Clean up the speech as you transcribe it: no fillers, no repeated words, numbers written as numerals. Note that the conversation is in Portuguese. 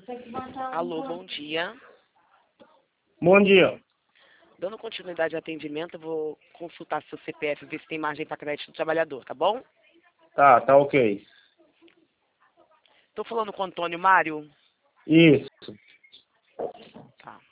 Alô, bom dia. Bom dia. Dando continuidade ao atendimento, eu vou consultar seu CPF, ver se tem margem para crédito do trabalhador, tá bom? Tá ok. Tô falando com o Antônio Mário? Isso. Tá.